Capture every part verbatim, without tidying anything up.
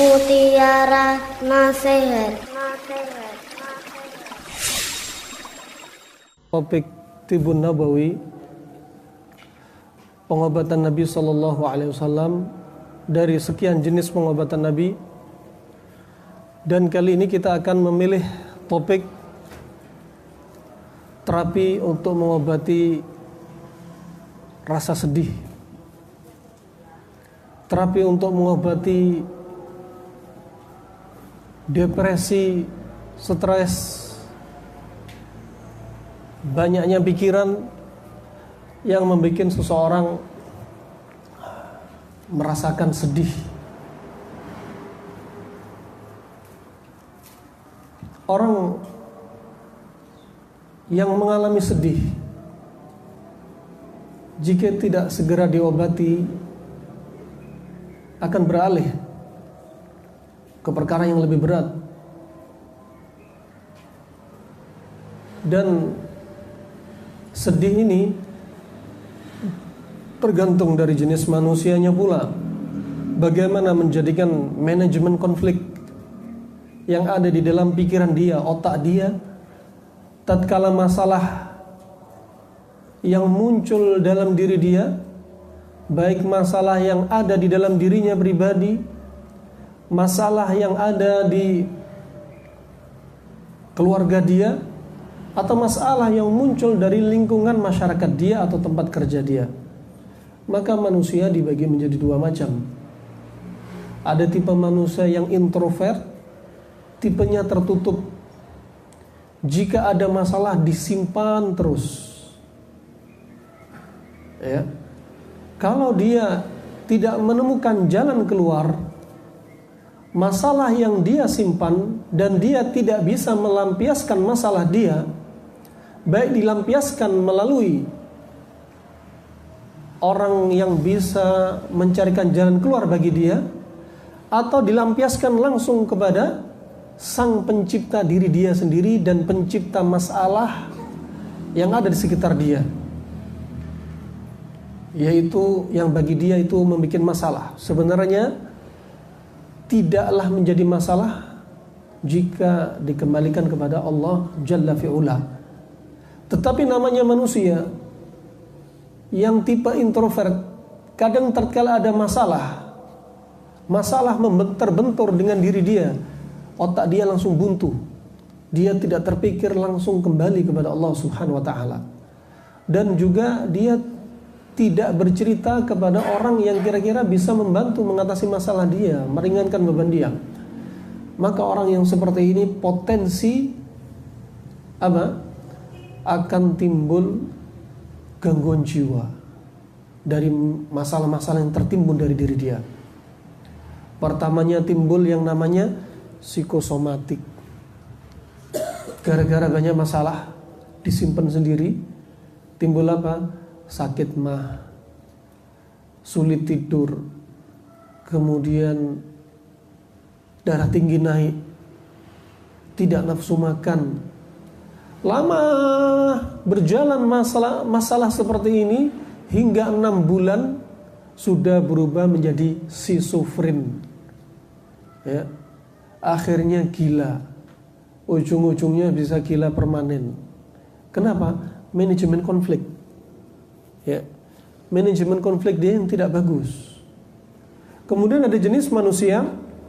Mutiara Nasihat. Topik Tibun Nabawi, pengobatan Nabi Sallallahu Alaihi Wasallam dari sekian jenis pengobatan Nabi. Dan kali ini kita akan memilih topik terapi untuk mengobati rasa sedih, terapi untuk mengobati depresi, stres, banyaknya pikiran yang membuat seseorang merasakan sedih. Orang yang mengalami sedih, jika tidak segera diobati, akan beralih ke perkara yang lebih berat. Dan sedih ini tergantung dari jenis manusianya pula. Bagaimana menjadikan manajemen konflik yang ada di dalam pikiran dia, otak dia, tatkala masalah yang muncul dalam diri dia, baik masalah yang ada di dalam dirinya pribadi, masalah yang ada di keluarga dia, atau masalah yang muncul dari lingkungan masyarakat dia atau tempat kerja dia. Maka manusia dibagi menjadi dua macam. Ada tipe manusia yang introvert, tipenya tertutup. Jika ada masalah disimpan terus, ya. Kalau dia tidak menemukan jalan keluar masalah yang dia simpan, dan dia tidak bisa melampiaskan masalah dia, baik dilampiaskan melalui orang yang bisa mencarikan jalan keluar bagi dia, atau dilampiaskan langsung kepada sang pencipta diri dia sendiri dan pencipta masalah yang ada di sekitar dia, yaitu yang bagi dia itu membuat masalah. Sebenarnya tidaklah menjadi masalah jika dikembalikan kepada Allah Jalla fi'ula. Tetapi namanya manusia yang tipe introvert, kadang tatkala ada masalah, masalah terbentur dengan diri dia, otak dia langsung buntu. Dia tidak terpikir langsung kembali kepada Allah Subhanahu wa taala. Dan juga dia tidak bercerita kepada orang yang kira-kira bisa membantu mengatasi masalah dia, meringankan beban dia. Maka orang yang seperti ini potensi apa? Akan timbul gangguan jiwa dari masalah-masalah yang tertimbun dari diri dia. Pertamanya timbul yang namanya psikosomatik. Gara-gara banyak masalah disimpan sendiri, timbul apa? Sakit mah, sulit tidur, kemudian darah tinggi naik, tidak nafsu makan. Lama berjalan masalah masalah seperti ini hingga enam bulan sudah berubah menjadi schizofren. Ya, akhirnya gila, ujung-ujungnya bisa gila permanen. Kenapa? Manajemen konflik. Ya, manajemen konflik dia yang tidak bagus. Kemudian ada jenis manusia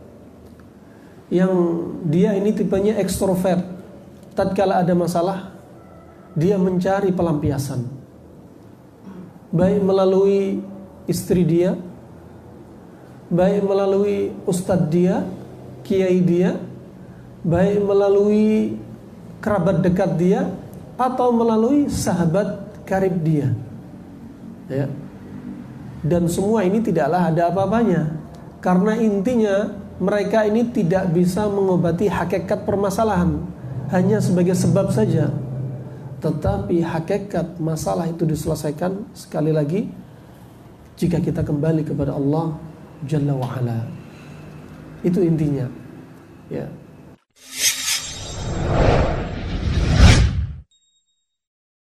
yang dia ini tipenya ekstrovert. Tatkala ada masalah, dia mencari pelampiasan, baik melalui istri dia, baik melalui ustadz dia, kiai dia, baik melalui kerabat dekat dia, atau melalui sahabat karib dia. Ya. Dan semua ini tidaklah ada apa-apanya, karena intinya mereka ini tidak bisa mengobati hakikat permasalahan, hanya sebagai sebab saja. Tetapi hakikat masalah itu diselesaikan sekali lagi jika kita kembali kepada Allah Jalla wa'ala. Itu intinya. Ya.